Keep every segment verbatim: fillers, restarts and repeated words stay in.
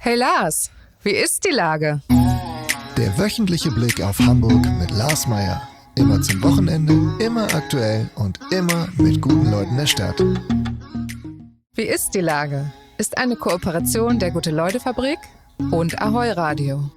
Hey Lars, wie ist die Lage? Der wöchentliche Blick auf Hamburg mit Lars Meier. Immer zum Wochenende, immer aktuell und immer mit guten Leuten der Stadt. Wie ist die Lage? Ist eine Kooperation der Gute-Leute-Fabrik und Ahoi Radio.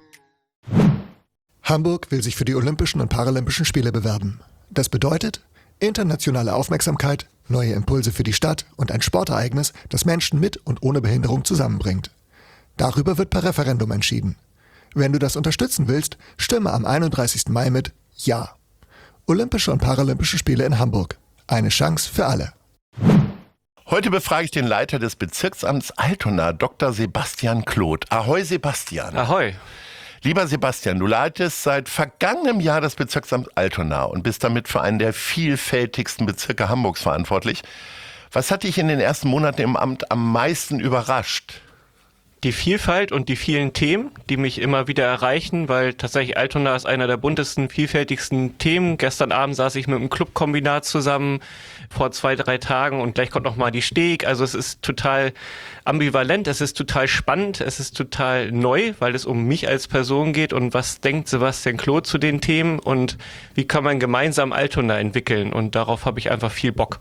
Hamburg will sich für die Olympischen und Paralympischen Spiele bewerben. Das bedeutet internationale Aufmerksamkeit, neue Impulse für die Stadt und ein Sportereignis, das Menschen mit und ohne Behinderung zusammenbringt. Darüber wird per Referendum entschieden. Wenn du das unterstützen willst, stimme am einunddreißigsten Mai mit Ja. Olympische und Paralympische Spiele in Hamburg. Eine Chance für alle. Heute befrage ich den Leiter des Bezirksamts Altona, Doktor Sebastian Kloth. Ahoi Sebastian. Ahoi. Lieber Sebastian, du leitest seit vergangenem Jahr das Bezirksamt Altona und bist damit für einen der vielfältigsten Bezirke Hamburgs verantwortlich. Was hat dich in den ersten Monaten im Amt am meisten überrascht? Die Vielfalt und die vielen Themen, die mich immer wieder erreichen, weil tatsächlich Altona ist einer der buntesten, vielfältigsten Themen. Gestern Abend saß ich mit einem Clubkombinat zusammen vor zwei, drei Tagen und gleich kommt noch mal die Steg. Also es ist total ambivalent, es ist total spannend, es ist total neu, weil es um mich als Person geht und was denkt Sebastian Kloth zu den Themen und wie kann man gemeinsam Altona entwickeln, und darauf habe ich einfach viel Bock.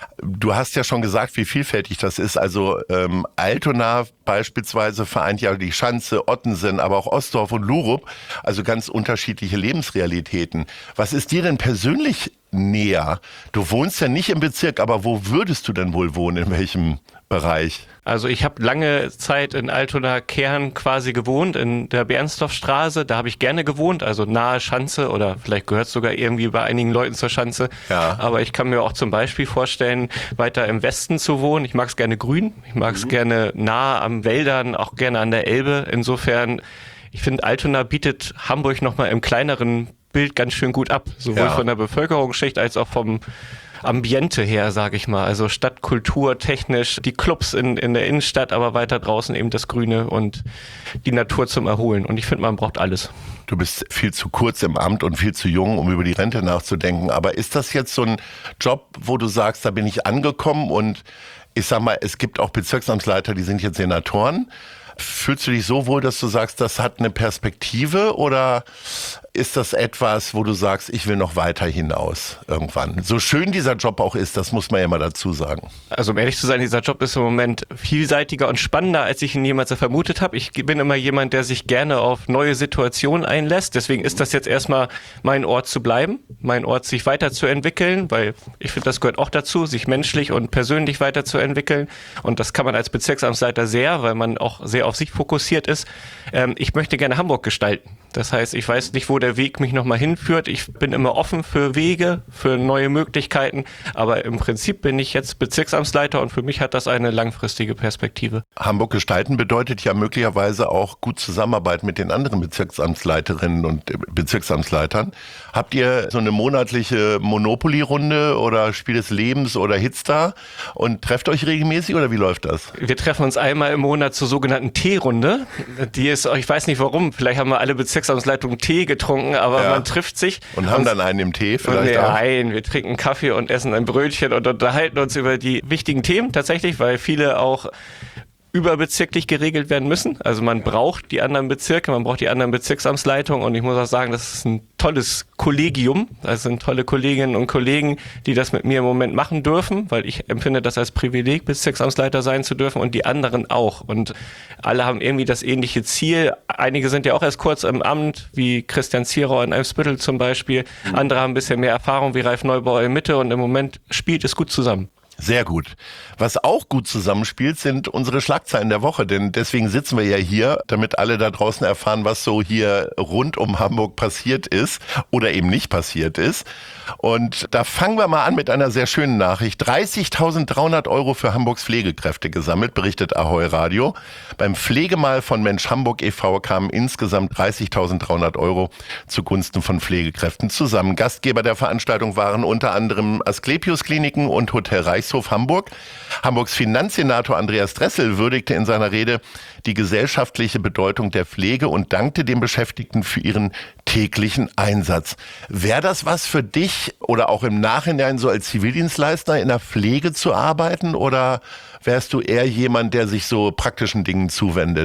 Du hast ja schon gesagt, wie vielfältig das ist. Also ähm, Altona beispielsweise vereint ja die Schanze, Ottensen, aber auch Ostdorf und Lurup, also ganz unterschiedliche Lebensrealitäten. Was ist dir denn persönlich näher? Du wohnst ja nicht im Bezirk, aber wo würdest du denn wohl wohnen, in welchem Bereich? Also ich habe lange Zeit in Altona-Kern quasi gewohnt, in der Bernstorffstraße. Da habe ich gerne gewohnt, also nahe Schanze, oder vielleicht gehört es sogar irgendwie bei einigen Leuten zur Schanze. Ja. Aber ich kann mir auch zum Beispiel vorstellen, weiter im Westen zu wohnen. Ich mag es gerne grün, ich mag es mhm. gerne nah am Wäldern, auch gerne an der Elbe. Insofern, ich finde, Altona bietet Hamburg nochmal im kleineren Bild ganz schön gut ab. Sowohl ja. von der Bevölkerungsschicht als auch vom Ambiente her, sage ich mal. Also Stadtkultur, technisch, die Clubs in, in der Innenstadt, aber weiter draußen eben das Grüne und die Natur zum Erholen. Und ich finde, man braucht alles. Du bist viel zu kurz im Amt und viel zu jung, um über die Rente nachzudenken. Aber ist das jetzt so ein Job, wo du sagst, da bin ich angekommen und ich sag mal, es gibt auch Bezirksamtsleiter, die sind jetzt Senatoren. Fühlst du dich so wohl, dass du sagst, das hat eine Perspektive, oder ist das etwas, wo du sagst, ich will noch weiter hinaus irgendwann? So schön dieser Job auch ist, das muss man ja mal dazu sagen. Also um ehrlich zu sein, dieser Job ist im Moment vielseitiger und spannender, als ich ihn jemals vermutet habe. Ich bin immer jemand, der sich gerne auf neue Situationen einlässt. Deswegen ist das jetzt erstmal mein Ort zu bleiben, mein Ort sich weiterzuentwickeln, weil ich finde, das gehört auch dazu, sich menschlich und persönlich weiterzuentwickeln. Und das kann man als Bezirksamtsleiter sehr, weil man auch sehr auf sich fokussiert ist. Ähm, ich möchte gerne Hamburg gestalten. Das heißt, ich weiß nicht, wo der Weg mich nochmal hinführt. Ich bin immer offen für Wege, für neue Möglichkeiten. Aber im Prinzip bin ich jetzt Bezirksamtsleiter und für mich hat das eine langfristige Perspektive. Hamburg gestalten bedeutet ja möglicherweise auch gut Zusammenarbeit mit den anderen Bezirksamtsleiterinnen und Bezirksamtsleitern. Habt ihr so eine monatliche Monopoly-Runde oder Spiel des Lebens oder Hitstar und trefft euch regelmäßig, oder wie läuft das? Wir treffen uns einmal im Monat zur sogenannten Teerunde. Die ist, ich weiß nicht warum, vielleicht haben wir alle Bezirksamtsleitungen Tee getrunken, aber ja. man trifft sich. Und haben und, dann einen im Tee vielleicht auch? Nein, wir trinken Kaffee und essen ein Brötchen und unterhalten uns über die wichtigen Themen tatsächlich, weil viele auch überbezirklich geregelt werden müssen. Also man braucht die anderen Bezirke, man braucht die anderen Bezirksamtsleitungen, und ich muss auch sagen, das ist ein tolles Kollegium. Das sind tolle Kolleginnen und Kollegen, die das mit mir im Moment machen dürfen, weil ich empfinde das als Privileg, Bezirksamtsleiter sein zu dürfen, und die anderen auch. Und alle haben irgendwie das ähnliche Ziel. Einige sind ja auch erst kurz im Amt, wie Christian Zierauer in Eimsbüttel zum Beispiel. Mhm. Andere haben ein bisschen mehr Erfahrung, wie Ralf Neubauer in Mitte, und im Moment spielt es gut zusammen. Sehr gut. Was auch gut zusammenspielt, sind unsere Schlagzeilen der Woche, denn deswegen sitzen wir ja hier, damit alle da draußen erfahren, was so hier rund um Hamburg passiert ist oder eben nicht passiert ist. Und da fangen wir mal an mit einer sehr schönen Nachricht. dreißigtausenddreihundert Euro für Hamburgs Pflegekräfte gesammelt, berichtet Ahoi Radio. Beim Pflegemal von Mensch Hamburg e V kamen insgesamt dreißigtausenddreihundert Euro zugunsten von Pflegekräften zusammen. Gastgeber der Veranstaltung waren unter anderem Asklepios Kliniken und Hotel Reichshof Hamburg. Hamburgs Finanzsenator Andreas Dressel würdigte in seiner Rede die gesellschaftliche Bedeutung der Pflege und dankte den Beschäftigten für ihren täglichen Einsatz. Wäre das was für dich oder auch im Nachhinein so als Zivildienstleister in der Pflege zu arbeiten, oder wärst du eher jemand, der sich so praktischen Dingen zuwendet?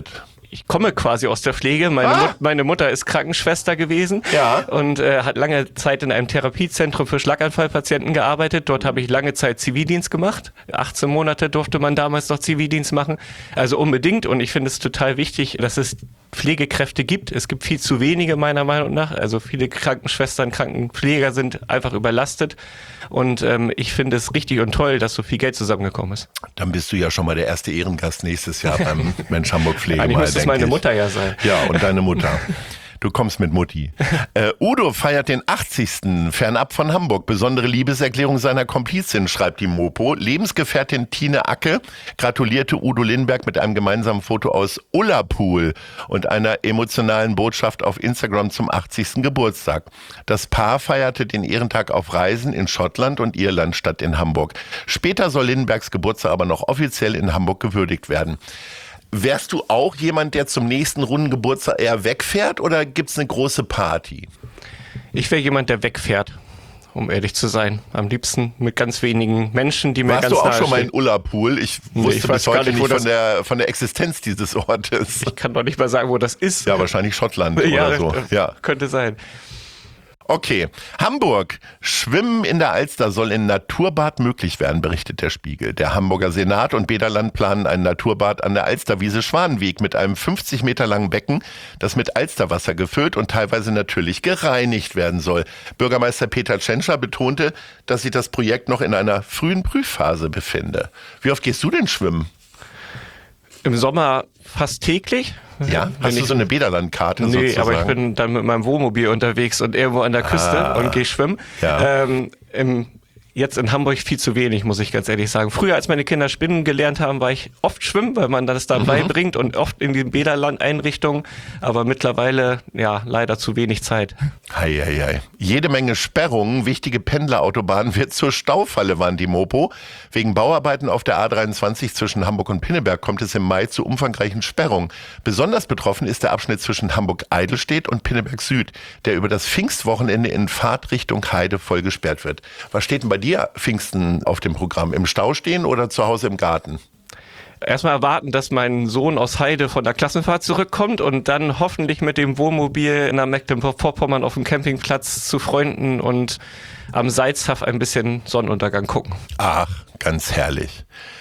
ich komme quasi aus der Pflege. Meine, ah. Mut, meine Mutter ist Krankenschwester gewesen ja. und äh, hat lange Zeit in einem Therapiezentrum für Schlaganfallpatienten gearbeitet. Dort habe ich lange Zeit Zivildienst gemacht. achtzehn Monate durfte man damals noch Zivildienst machen. Also unbedingt. Und ich finde es total wichtig, dass es Pflegekräfte gibt. Es gibt viel zu wenige meiner Meinung nach. Also viele Krankenschwestern, Krankenpfleger sind einfach überlastet. Und ähm, ich finde es richtig und toll, dass so viel Geld zusammengekommen ist. Dann bist du ja schon mal der erste Ehrengast nächstes Jahr beim Mensch Hamburg Pflege. Eigentlich mal, müsste es meine ich. Mutter ja sein. Ja, und deine Mutter. Du kommst mit Mutti. Äh, Udo feiert den achtzigsten fernab von Hamburg. Besondere Liebeserklärung seiner Komplizin, schreibt die Mopo. Lebensgefährtin Tine Acke gratulierte Udo Lindenberg mit einem gemeinsamen Foto aus Ullapool und einer emotionalen Botschaft auf Instagram zum achtzigsten Geburtstag. Das Paar feierte den Ehrentag auf Reisen in Schottland und Irland statt in Hamburg. Später soll Lindenbergs Geburtstag aber noch offiziell in Hamburg gewürdigt werden. Wärst du auch jemand, der zum nächsten runden Geburtstag eher wegfährt oder gibt's eine große Party? Ich wäre jemand, der wegfährt, um ehrlich zu sein. Am liebsten mit ganz wenigen Menschen, die mir Warst ganz nahe du auch schon mal stehen. in Ich wusste nee, ich bis heute nicht, nicht von der, von der Existenz dieses Ortes. Ich kann doch nicht mal sagen, wo das ist. Ja, wahrscheinlich Schottland ja, oder so. Ja, könnte sein. Okay, Hamburg. Schwimmen in der Alster soll in Naturbad möglich werden, berichtet der Spiegel. Der Hamburger Senat und Bäderland planen ein Naturbad an der Alsterwiese Schwanenweg mit einem fünfzig Meter langen Becken, das mit Alsterwasser gefüllt und teilweise natürlich gereinigt werden soll. Bürgermeister Peter Tschentscher betonte, dass sich das Projekt noch in einer frühen Prüfphase befinde. Wie oft gehst du denn schwimmen? Im Sommer fast täglich. Ja, hast du so eine Bäderlandkarte nee, sozusagen? Aber ich bin dann mit meinem Wohnmobil unterwegs und irgendwo an der Küste ah, und gehe schwimmen. Ja. Ähm, im, jetzt in Hamburg viel zu wenig, muss ich ganz ehrlich sagen. Früher, als meine Kinder Spinnen gelernt haben, war ich oft schwimmen, weil man das dabei mhm. bringt und oft in den Bäderlandeinrichtungen. Aber mittlerweile, ja, leider zu wenig Zeit. Hei, hei, hei. Jede Menge Sperrungen, wichtige Pendlerautobahnen wird zur Staufalle, warnt die Mopo. Wegen Bauarbeiten auf der A dreiundzwanzig zwischen Hamburg und Pinneberg kommt es im Mai zu umfangreichen Sperrungen. Besonders betroffen ist der Abschnitt zwischen Hamburg-Eidelstedt und Pinneberg Süd, der über das Pfingstwochenende in Fahrtrichtung Heide voll gesperrt wird. Was steht denn bei dir Pfingsten auf dem Programm? Im Stau stehen oder zu Hause im Garten? Erstmal erwarten, dass mein Sohn aus Heide von der Klassenfahrt zurückkommt und dann hoffentlich mit dem Wohnmobil in der Mecklenburg-Vorpommern auf dem Campingplatz zu Freunden und am Salzhaff ein bisschen Sonnenuntergang gucken. Ach, ganz herrlich.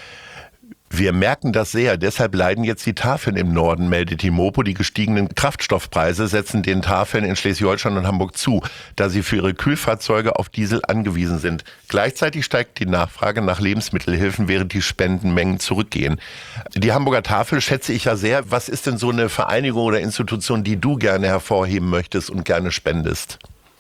Wir merken das sehr, deshalb leiden jetzt die Tafeln im Norden, meldet die Mopo. Die gestiegenen Kraftstoffpreise setzen den Tafeln in Schleswig-Holstein und Hamburg zu, da sie für ihre Kühlfahrzeuge auf Diesel angewiesen sind. Gleichzeitig steigt die Nachfrage nach Lebensmittelhilfen, während die Spendenmengen zurückgehen. Die Hamburger Tafel schätze ich ja sehr. Was ist denn so eine Vereinigung oder Institution, die du gerne hervorheben möchtest und gerne spendest?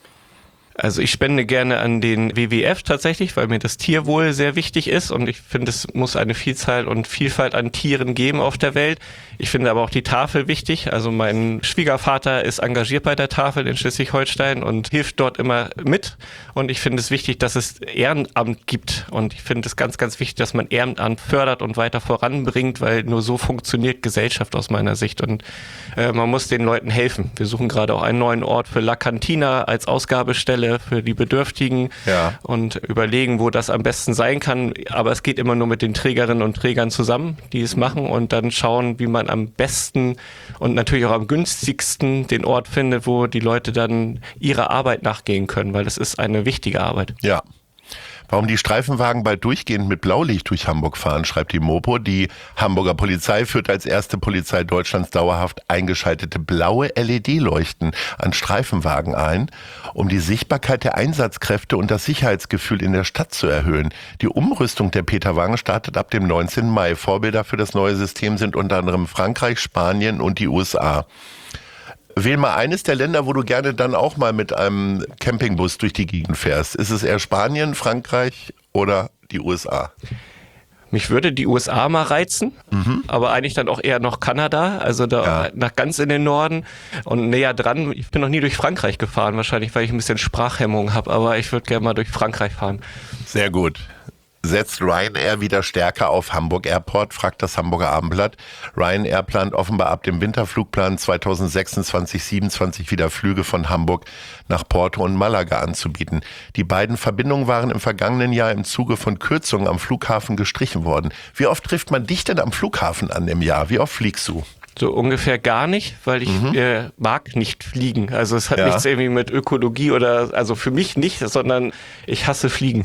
Also ich spende gerne an den W W F tatsächlich, weil mir das Tierwohl sehr wichtig ist und ich finde, es muss eine Vielzahl und Vielfalt an Tieren geben auf der Welt. Ich finde aber auch die Tafel wichtig. Also mein Schwiegervater ist engagiert bei der Tafel in Schleswig-Holstein und hilft dort immer mit. Und ich finde es wichtig, dass es Ehrenamt gibt. Und ich finde es ganz, ganz wichtig, dass man Ehrenamt fördert und weiter voranbringt, weil nur so funktioniert Gesellschaft aus meiner Sicht. Und äh, man muss den Leuten helfen. Wir suchen gerade auch einen neuen Ort für La Cantina als Ausgabestelle für die Bedürftigen ja. und überlegen, wo das am besten sein kann. Aber es geht immer nur mit den Trägerinnen und Trägern zusammen, die es machen und dann schauen, wie man am besten und natürlich auch am günstigsten den Ort findet, wo die Leute dann ihrer Arbeit nachgehen können, weil das ist eine wichtige Arbeit. Ja. Warum die Streifenwagen bald durchgehend mit Blaulicht durch Hamburg fahren, schreibt die Mopo. Die Hamburger Polizei führt als erste Polizei Deutschlands dauerhaft eingeschaltete blaue L E D-Leuchten an Streifenwagen ein, um die Sichtbarkeit der Einsatzkräfte und das Sicherheitsgefühl in der Stadt zu erhöhen. Die Umrüstung der Peterwagen startet ab dem neunzehnten Mai. Vorbilder für das neue System sind unter anderem Frankreich, Spanien und die U S A. Wähl mal eines der Länder, wo du gerne dann auch mal mit einem Campingbus durch die Gegend fährst. Ist es eher Spanien, Frankreich oder die U S A? Mich würde die U S A mal reizen, mhm. aber eigentlich dann auch eher noch Kanada, also da ja. nach ganz in den Norden und näher dran. Ich bin noch nie durch Frankreich gefahren, wahrscheinlich, weil ich ein bisschen Sprachhemmung habe, aber ich würde gerne mal durch Frankreich fahren. Sehr gut. Setzt Ryanair wieder stärker auf Hamburg Airport, fragt das Hamburger Abendblatt. Ryanair plant offenbar ab dem Winterflugplan zweitausendsechsundzwanzig siebenundzwanzig wieder Flüge von Hamburg nach Porto und Malaga anzubieten. Die beiden Verbindungen waren im vergangenen Jahr im Zuge von Kürzungen am Flughafen gestrichen worden. Wie oft trifft man dich denn am Flughafen an im Jahr? Wie oft fliegst du? So ungefähr gar nicht, weil ich mhm. äh, mag nicht fliegen. Also es hat ja. nichts irgendwie mit Ökologie oder, also für mich nicht, sondern ich hasse Fliegen.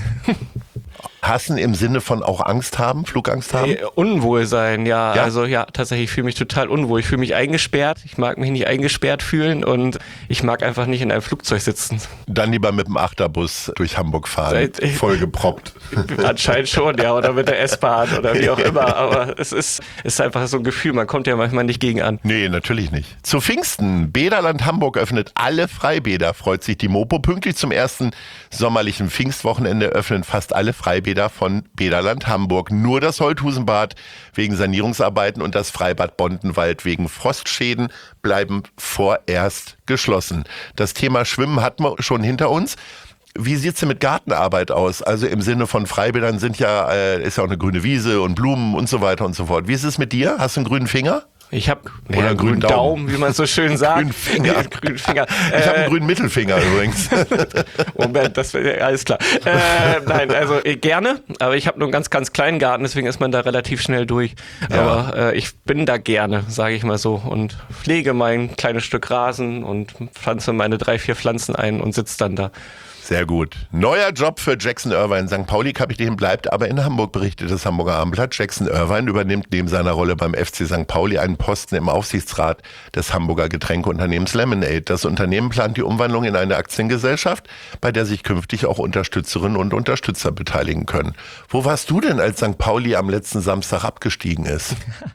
Hassen im Sinne von auch Angst haben, Flugangst haben? Äh, Unwohlsein, ja. ja. Also ja, tatsächlich, ich fühle mich total unwohl. Ich fühle mich eingesperrt. Ich mag mich nicht eingesperrt fühlen und ich mag einfach nicht in einem Flugzeug sitzen. Dann lieber mit dem Achterbus durch Hamburg fahren, Seit, vollgeproppt. Anscheinend schon, ja. Oder mit der S-Bahn oder wie auch immer. Aber es ist, ist einfach so ein Gefühl, man kommt ja manchmal nicht gegen an. Nee, natürlich nicht. Zu Pfingsten, Bäderland Hamburg öffnet alle Freibäder, freut sich die Mopo. Pünktlich zum ersten sommerlichen Pfingstwochenende öffnen fast alle Freibäder von Bäderland Hamburg. Nur das Holthusenbad wegen Sanierungsarbeiten und das Freibad Bondenwald wegen Frostschäden bleiben vorerst geschlossen. Das Thema Schwimmen hatten wir schon hinter uns. Wie sieht's denn mit Gartenarbeit aus? Also im Sinne von Freibädern sind ja, äh, ist ja auch eine grüne Wiese und Blumen und so weiter und so fort. Wie ist es mit dir? Hast du einen grünen Finger? Ich habe ja, einen grünen Daumen. Daumen, wie man so schön sagt. grünen Finger. grünen Finger. Ich habe einen grünen Mittelfinger übrigens. Moment, das wäre alles klar. Äh, nein, also äh, gerne, aber ich habe nur einen ganz, ganz kleinen Garten, deswegen ist man da relativ schnell durch. Ja. Aber äh, ich bin da gerne, sage ich mal so, und pflege mein kleines Stück Rasen und pflanze meine drei, vier Pflanzen ein und sitze dann da. Sehr gut. Neuer Job für Jackson Irvine. Sankt Pauli-Kapitän bleibt aber in Hamburg, berichtet das Hamburger Abendblatt. Jackson Irvine übernimmt neben seiner Rolle beim F C Sankt Pauli einen Posten im Aufsichtsrat des Hamburger Getränkeunternehmens Lemonade. Das Unternehmen plant die Umwandlung in eine Aktiengesellschaft, bei der sich künftig auch Unterstützerinnen und Unterstützer beteiligen können. Wo warst du denn, als Sankt Pauli am letzten Samstag abgestiegen ist?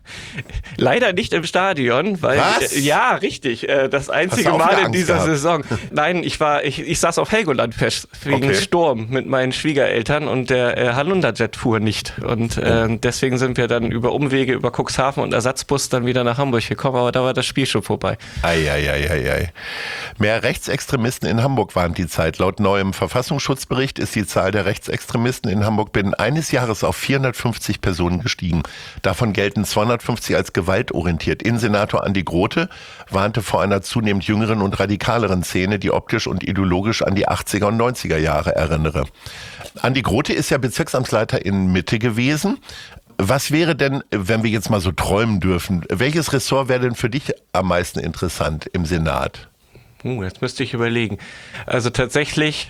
Leider nicht im Stadion, weil Was? Äh, ja, richtig, äh, das einzige Mal in dieser gehabt? Saison. Nein, ich war, ich, ich saß auf Helgoland wegen okay. Sturm mit meinen Schwiegereltern und der äh, Halunderjet fuhr nicht. Und äh, oh. deswegen sind wir dann über Umwege, über Cuxhaven und Ersatzbus dann wieder nach Hamburg gekommen, aber da war das Spiel schon vorbei. Eieieiei. Mehr Rechtsextremisten in Hamburg warnt die Zeit. Laut neuem Verfassungsschutzbericht ist die Zahl der Rechtsextremisten in Hamburg binnen eines Jahres auf vierhundertfünfzig Personen gestiegen. Davon gelten zweihundertfünfzig als gewaltorientiert. Innensenator Andi Grote warnte vor einer zunehmend jüngeren und radikaleren Szene, die optisch und ideologisch an die achtziger und neunziger Jahre erinnere. Andi Grote ist ja Bezirksamtsleiter in Mitte gewesen. Was wäre denn, wenn wir jetzt mal so träumen dürfen, welches Ressort wäre denn für dich am meisten interessant im Senat? Uh, jetzt müsste ich überlegen. Also tatsächlich,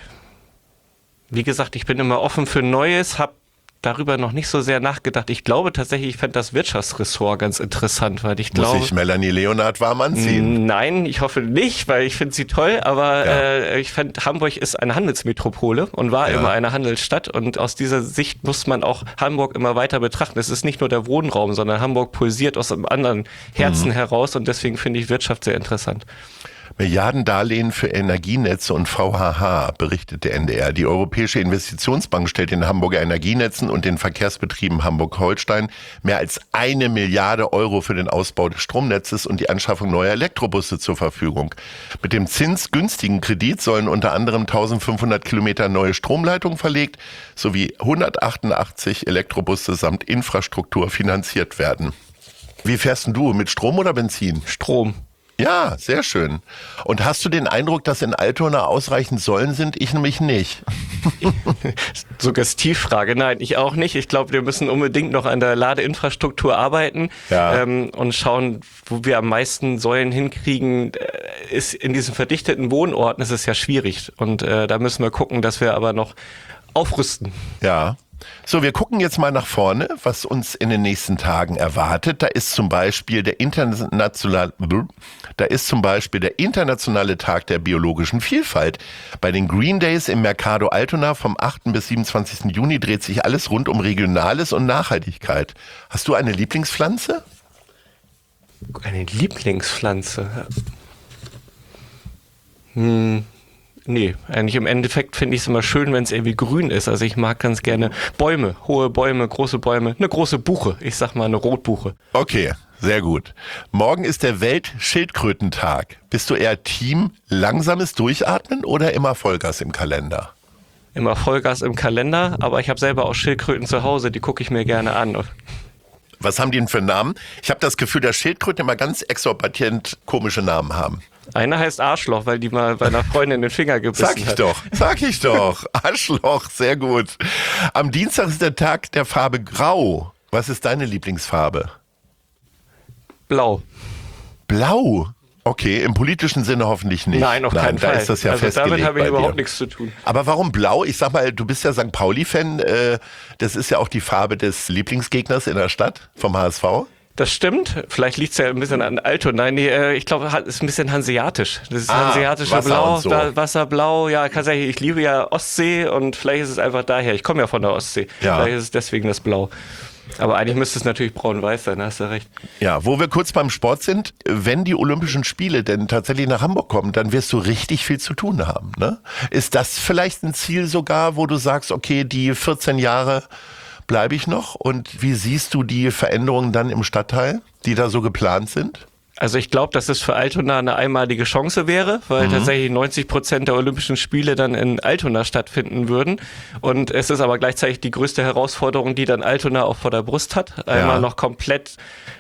wie gesagt, ich bin immer offen für Neues, habe darüber noch nicht so sehr nachgedacht. Ich glaube tatsächlich, ich fände das Wirtschaftsressort ganz interessant, weil ich glaube... Muss ich Melanie Leonard warm anziehen? Nein, ich hoffe nicht, weil ich finde sie toll, aber ja. äh, ich finde, Hamburg ist eine Handelsmetropole und war ja. immer eine Handelsstadt und aus dieser Sicht muss man auch Hamburg immer weiter betrachten. Es ist nicht nur der Wohnraum, sondern Hamburg pulsiert aus einem anderen Herzen mhm. heraus und deswegen finde ich Wirtschaft sehr interessant. Milliardendarlehen für Energienetze und V H H, berichtet der N D R. Die Europäische Investitionsbank stellt den Hamburger Energienetzen und den Verkehrsbetrieben Hamburg-Holstein mehr als eine Milliarde Euro für den Ausbau des Stromnetzes und die Anschaffung neuer Elektrobusse zur Verfügung. Mit dem zinsgünstigen Kredit sollen unter anderem eintausendfünfhundert Kilometer neue Stromleitungen verlegt sowie hundertachtundachtzig Elektrobusse samt Infrastruktur finanziert werden. Wie fährst denn du, mit Strom oder Benzin? Strom. Ja, sehr schön. Und hast du den Eindruck, dass in Altona ausreichend Säulen sind? Ich nämlich nicht. Suggestivfrage. Nein, ich auch nicht. Ich glaube, wir müssen unbedingt noch an der Ladeinfrastruktur arbeiten ja. ähm, und schauen, wo wir am meisten Säulen hinkriegen. Ist in diesen verdichteten Wohnorten ist es ja schwierig. Und äh, da müssen wir gucken, dass wir aber noch aufrüsten. Ja. So, wir gucken jetzt mal nach vorne, was uns in den nächsten Tagen erwartet. Da ist zum Beispiel der internationale, da ist zum Beispiel der internationale Tag der biologischen Vielfalt. Bei den Green Days im Mercado Altona vom achten bis siebenundzwanzigsten Juni dreht sich alles rund um Regionales und Nachhaltigkeit. Hast du eine Lieblingspflanze? Eine Lieblingspflanze? Hm. Nee, eigentlich im Endeffekt finde ich es immer schön, wenn es irgendwie grün ist. Also ich mag ganz gerne Bäume, hohe Bäume, große Bäume, eine große Buche. Ich sag mal eine Rotbuche. Okay, sehr gut. Morgen ist der Weltschildkrötentag. Bist du eher Team langsames Durchatmen oder immer Vollgas im Kalender? Immer Vollgas im Kalender, aber ich habe selber auch Schildkröten zu Hause, die gucke ich mir gerne an. Was haben die denn für Namen? Ich habe das Gefühl, dass Schildkröten immer ganz exorbitant komische Namen haben. Einer heißt Arschloch, weil die mal bei einer Freundin den Finger gebissen hat. Sag ich hat. doch, sag ich doch. Arschloch, sehr gut. Am Dienstag ist der Tag der Farbe Grau. Was ist deine Lieblingsfarbe? Blau. Blau. Okay, im politischen Sinne hoffentlich nicht. Nein, auf keinen Nein, da Fall. ist das ja also festgelegt damit habe ich bei überhaupt dir. nichts zu tun. Aber warum blau? Ich sag mal, du bist ja Sankt Pauli-Fan. Äh, das ist ja auch die Farbe des Lieblingsgegners in der Stadt vom H S V. Das stimmt. Vielleicht liegt es ja ein bisschen an Altona. Nee, äh, ich glaube, es ist ein bisschen hanseatisch. Das ist Ah, hanseatische Wasser Blau, und so. da, Wasserblau. Ja, tatsächlich. Ich liebe ja Ostsee und vielleicht ist es einfach daher. Ich komme ja von der Ostsee. Ja. Vielleicht ist es deswegen das Blau. Aber eigentlich müsste es natürlich braun-weiß sein, da hast du recht. Ja, wo wir kurz beim Sport sind, wenn die Olympischen Spiele denn tatsächlich nach Hamburg kommen, dann wirst du richtig viel zu tun haben, ne? Ist das vielleicht ein Ziel sogar, wo du sagst, okay, die vierzehn Jahre bleibe ich noch? Und wie siehst du die Veränderungen dann im Stadtteil, die da so geplant sind? Also ich glaube, dass es für Altona eine einmalige Chance wäre, weil mhm. tatsächlich neunzig Prozent der Olympischen Spiele dann in Altona stattfinden würden. Und es ist aber gleichzeitig die größte Herausforderung, die dann Altona auch vor der Brust hat. Einmal ja. noch komplett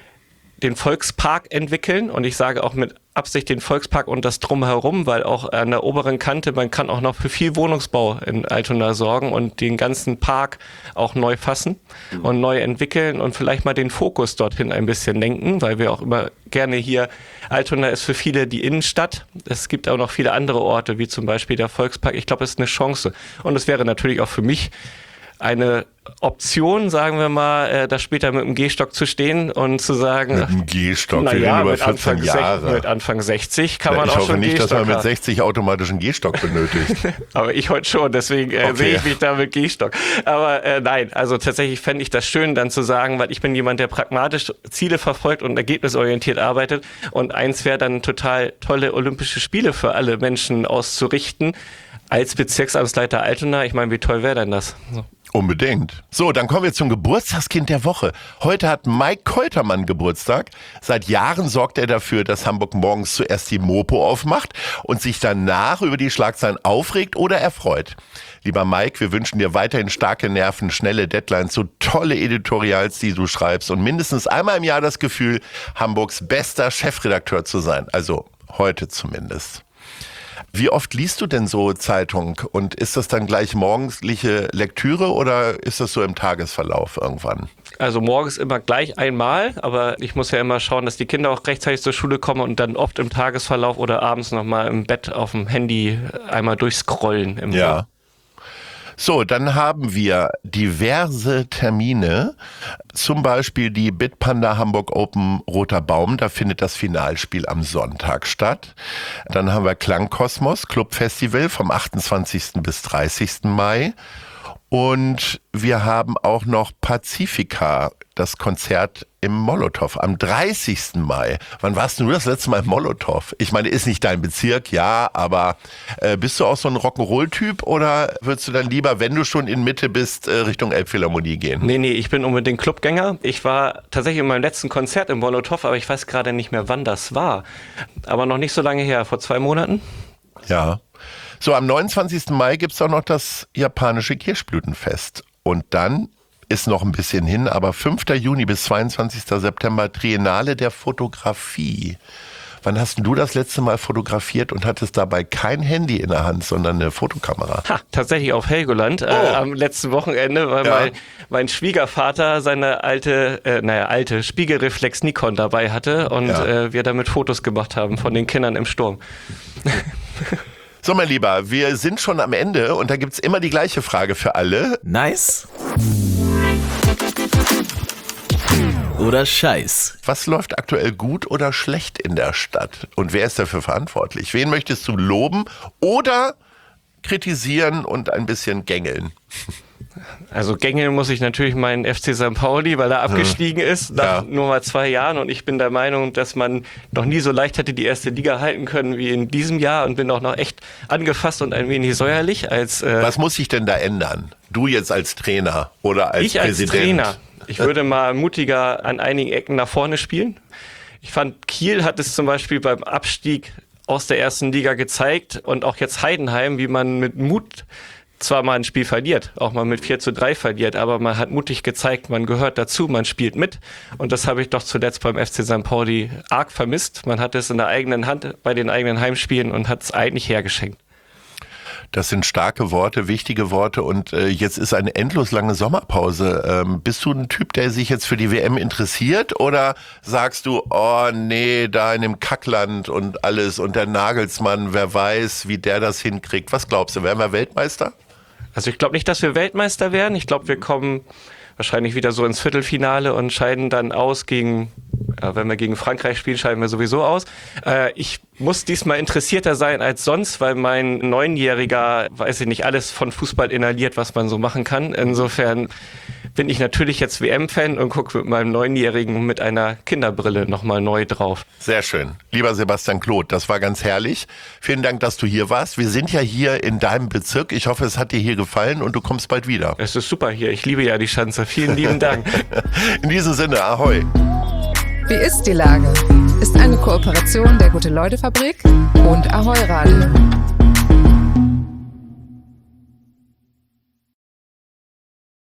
den Volkspark entwickeln, und ich sage auch mit Absicht den Volkspark und das Drumherum, weil auch an der oberen Kante, man kann auch noch für viel Wohnungsbau in Altona sorgen und den ganzen Park auch neu fassen und neu entwickeln und vielleicht mal den Fokus dorthin ein bisschen lenken, weil wir auch immer gerne hier, Altona ist für viele die Innenstadt, es gibt auch noch viele andere Orte, wie zum Beispiel der Volkspark. Ich glaube, es ist eine Chance, und es wäre natürlich auch für mich eine Option, sagen wir mal, äh, da später mit dem Gehstock zu stehen und zu sagen, mit dem Gehstock, na wir ja, reden über mit vierzehn Anfang Jahre. sechzig, mit Anfang sechzig kann ja, man ich auch hoffe schon nicht, Gehstock dass man mit haben. sechzig automatisch einen Gehstock benötigt. Aber ich heute schon, deswegen äh, Okay. sehe ich mich da mit Gehstock. Aber äh, nein, also tatsächlich fände ich das schön, dann zu sagen, weil ich bin jemand, der pragmatisch Ziele verfolgt und ergebnisorientiert arbeitet, und eins wäre dann total tolle Olympische Spiele für alle Menschen auszurichten. Als Bezirksamtsleiter Altona, ich meine, wie toll wäre denn das? So. Unbedingt. So, dann kommen wir zum Geburtstagskind der Woche. Heute hat Mike Keutermann Geburtstag. Seit Jahren sorgt er dafür, dass Hamburg morgens zuerst die Mopo aufmacht und sich danach über die Schlagzeilen aufregt oder erfreut. Lieber Mike, wir wünschen dir weiterhin starke Nerven, schnelle Deadlines, so tolle Editorials, die du schreibst, und mindestens einmal im Jahr das Gefühl, Hamburgs bester Chefredakteur zu sein. Also heute zumindest. Wie oft liest du denn so Zeitung, und ist das dann gleich morgendliche Lektüre oder ist das so im Tagesverlauf irgendwann? Also morgens immer gleich einmal, aber ich muss ja immer schauen, dass die Kinder auch rechtzeitig zur Schule kommen und dann oft im Tagesverlauf oder abends nochmal im Bett auf dem Handy einmal durchscrollen. Im Ja. Jahr. So, dann haben wir diverse Termine, zum Beispiel die Bitpanda Hamburg Open Roter Baum, da findet das Finalspiel am Sonntag statt. Dann haben wir Klangkosmos Clubfestival vom achtundzwanzigsten bis dreißigsten Mai. Und wir haben auch noch Pazifika, das Konzert im Molotow am dreißigsten Mai. Wann warst du das letzte Mal im Molotow? Ich meine, ist nicht dein Bezirk, ja, aber äh, bist du auch so ein Rock'n'Roll-Typ oder würdest du dann lieber, wenn du schon in Mitte bist, äh, Richtung Elbphilharmonie gehen? Nee, nee, ich bin unbedingt Clubgänger. Ich war tatsächlich in meinem letzten Konzert im Molotow, aber ich weiß gerade nicht mehr, wann das war. Aber noch nicht so lange her, vor zwei Monaten. Ja. So, am neunundzwanzigsten Mai gibt's auch noch das japanische Kirschblütenfest. Und dann ist noch ein bisschen hin, aber fünfter Juni bis zweiundzwanzigsten September Triennale der Fotografie. Wann hast denn du das letzte Mal fotografiert und hattest dabei kein Handy in der Hand, sondern eine Fotokamera? Ha, tatsächlich auf Helgoland äh, Oh. am letzten Wochenende, weil Ja. mein, mein Schwiegervater seine alte, äh, naja, alte Spiegelreflex Nikon dabei hatte und Ja. äh, wir damit Fotos gemacht haben von den Kindern im Sturm. So, mein Lieber, wir sind schon am Ende und da gibt's immer die gleiche Frage für alle. Nice oder Scheiß? Was läuft aktuell gut oder schlecht in der Stadt? Und wer ist dafür verantwortlich? Wen möchtest du loben oder kritisieren und ein bisschen gängeln? Also gängeln muss ich natürlich meinen F C Sankt Pauli, weil er abgestiegen ist nach Ja. nur mal zwei Jahren, und ich bin der Meinung, dass man noch nie so leicht hätte die erste Liga halten können wie in diesem Jahr, und bin auch noch echt angefasst und ein wenig säuerlich als äh, Was muss sich denn da ändern? Du jetzt als Trainer oder als ich als Präsident? Trainer. Ich würde mal mutiger an einigen Ecken nach vorne spielen. Ich fand, Kiel hat es zum Beispiel beim Abstieg aus der ersten Liga gezeigt, und auch jetzt Heidenheim, wie man mit Mut zwar mal ein Spiel verliert, auch mal mit vier zu drei verliert, aber man hat mutig gezeigt, man gehört dazu, man spielt mit, und das habe ich doch zuletzt beim F C Sankt Pauli arg vermisst. Man hat es in der eigenen Hand bei den eigenen Heimspielen und hat es eigentlich hergeschenkt. Das sind starke Worte, wichtige Worte und äh, jetzt ist eine endlos lange Sommerpause. Ähm, bist du ein Typ, der sich jetzt für die W M interessiert oder sagst du, oh nee, da in dem Kackland und alles und der Nagelsmann, wer weiß, wie der das hinkriegt. Was glaubst du, werden wir Weltmeister? Also ich glaube nicht, dass wir Weltmeister werden. Ich glaube, wir kommen wahrscheinlich wieder so ins Viertelfinale und scheiden dann aus gegen, ja, wenn wir gegen Frankreich spielen, scheiden wir sowieso aus. Äh, ich muss diesmal interessierter sein als sonst, weil mein Neunjähriger, weiß ich nicht, alles von Fußball inhaliert, was man so machen kann. Insofern bin ich natürlich jetzt W M-Fan und gucke mit meinem Neunjährigen mit einer Kinderbrille nochmal neu drauf. Sehr schön. Lieber Sebastian Kloth, das war ganz herrlich. Vielen Dank, dass du hier warst. Wir sind ja hier in deinem Bezirk. Ich hoffe, es hat dir hier gefallen und du kommst bald wieder. Es ist super hier. Ich liebe ja die Schanze. Vielen lieben Dank. In diesem Sinne, ahoi. Wie ist die Lage? Ist eine Kooperation der Gute-Leute-Fabrik und Ahoi Radio.